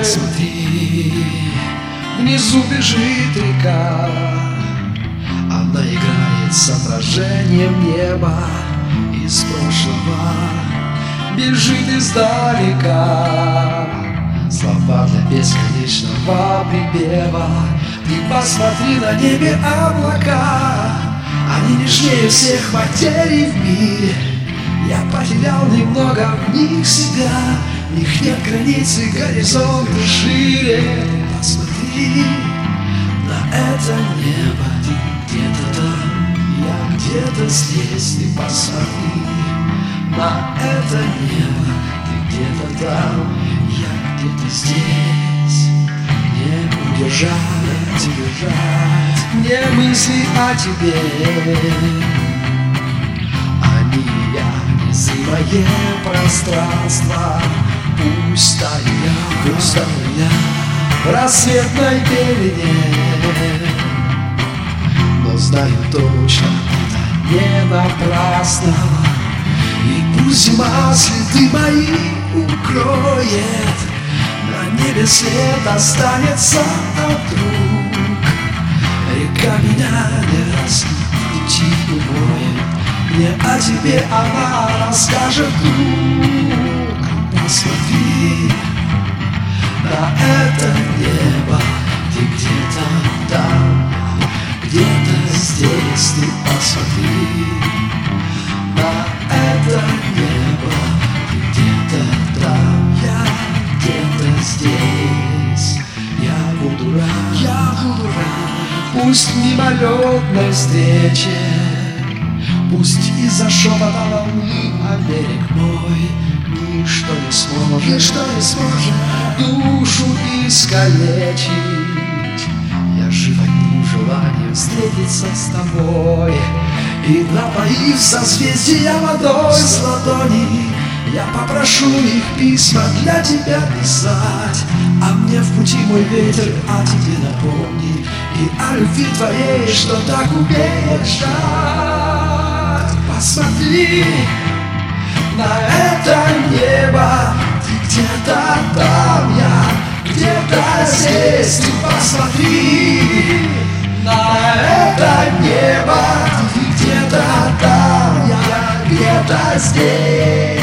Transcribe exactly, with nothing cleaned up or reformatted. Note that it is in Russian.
Посмотри, внизу бежит река, она играет с отражением неба из прошлого, бежит издалека. Слова для бесконечного припева. Ты посмотри на небе облака, они нежнее всех материй в мире. Я потерял немного в них себя, в них нет границы, горизонты шире. Посмотри на это небо, ты где-то там, я где-то здесь. Ты посмотри на это небо, ты где-то там, я где-то здесь. Не удержать, удержать мне мысли о тебе. Они я, незримое пространство, пустая, пустая в рассветной пелене. Но знаю точно, это не напрасно. И пусть зима следы мои укроет, на небе свет останется от рук. Река меня не раз в пути умоет, мне о тебе она расскажет вдруг. Посмотри на это небо, ты где-то там, где-то здесь. Ты посмотри на это небо, ты где-то там, я где-то здесь. Я буду рад, я буду рад, пусть в мимолетной встрече, пусть из-за шепота волны, а берег мой ничто не сможет, ничто не сможет душу искалечить. Я жив одним желанием встретиться с тобой, и напоив созвездия водой с ладони, я попрошу их письма для тебя писать. А мне в пути мой ветер о тебе напомни, и о любви твоей, что так умеешь ждать. Посмотри на это небо, ты где-то там, я где-то здесь. Ты посмотри на это небо, ты где-то там, я где-то здесь.